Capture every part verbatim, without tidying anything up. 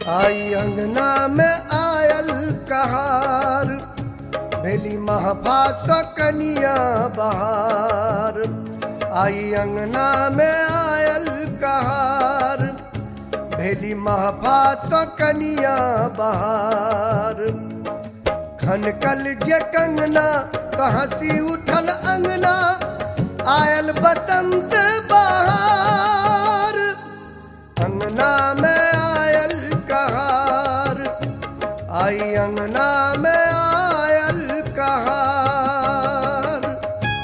आई अंगना में आयल कहार, भेली महफास कनिया बहार। आई अंगना में आयल कहार, भेली महफास कनिया बहार। खनकल जे कंगना हंसी उठल अंगना, आयल बसंत बहार। अंगना में आयल कहार, आई अंगना में आयल कहार।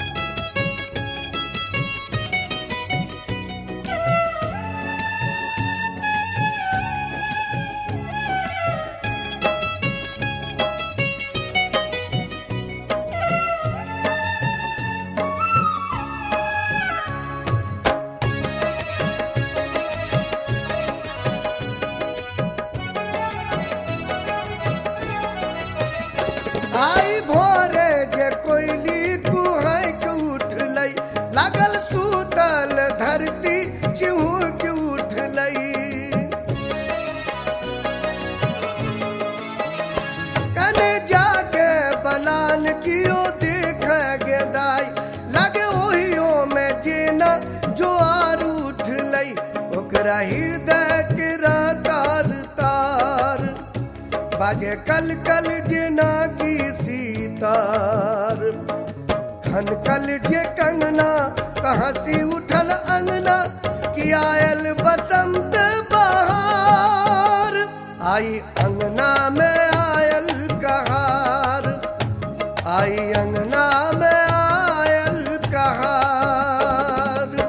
आई भोरे जे कोयली कुहै के उठलै, लागल सूतल धरती चिहू के उठलै। कने जाके बलान कियो देख गेदाई, लगे ओहियो में जेना जोआर उठलै। ओकरा हृदय के तार तार, बाजे कल कल जेना की सीतार। खनकल जे कंगना हंसी उठल अंगना, कि आयल बसंत बहार। आई अंगना में आयल कहार, आई अंगना में आयल कहार।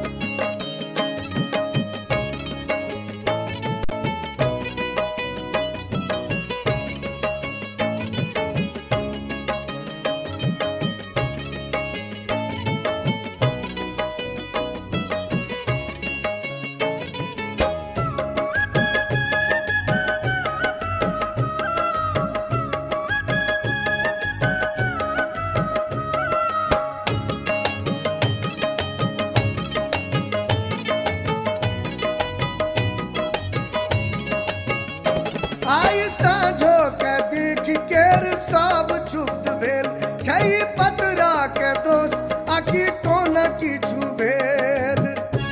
आई साँझो के देख केर सब चुप भेल, छै पतरा के दोष आकि कोना किछु भेल।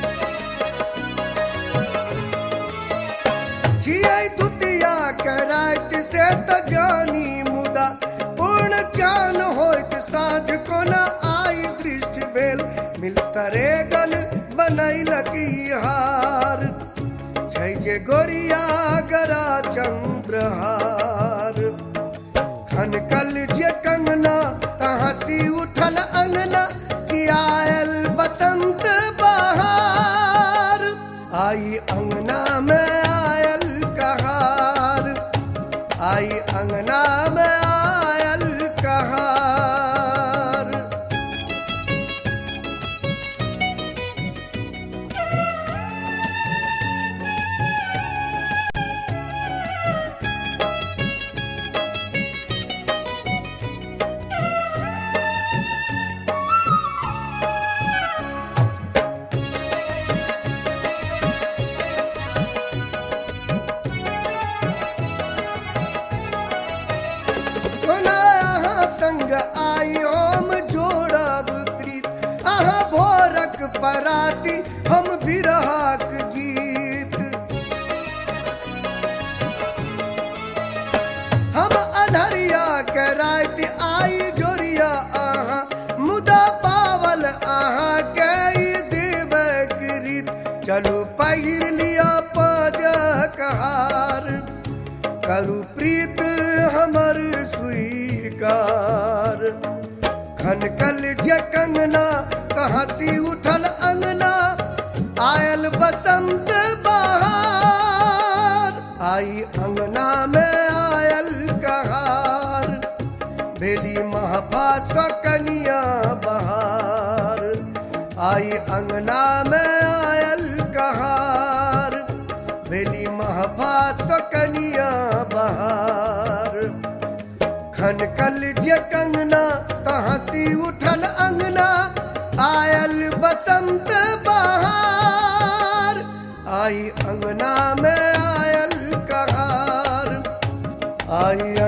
छियै दुतिया के राति से त जानी मुदा, पूर्ण चान होइत साँझ कोना आई दृष्टि भेल। मिलतरे गन बनैलक ई हार, छै जे गोरिया गरा चंद्रहार। खनकल जे कंगना हंसी उठल अंगना, कि आयल बसंत बहार। आई अंगना में आयल कहार, आई अंगना में आयल कहार। संग आई हम जोड़ब प्रीत, अहाँ भोरक पराती हम बिरहाक गीत। हम अनहरिया के राति आई जोरिया अहाँ, मुदा पावल अहाँ के देवक रीत। चलू पहिर लिया पाजक हार, करू प्रीत हमर स्वीकार। खनकल जे कंगना हंसी उठल अंगना, आयल बसंत बहार। आई अंगना में आयल कहार, भेली महफास कनिया बहार। आई अंगना में आयल कहार, भेली महफास कनिया बहार। खनकल जे कंगना हंसी उठल अंगना, आयल बसंत बहार। आई अंगना में आयल कहार। आई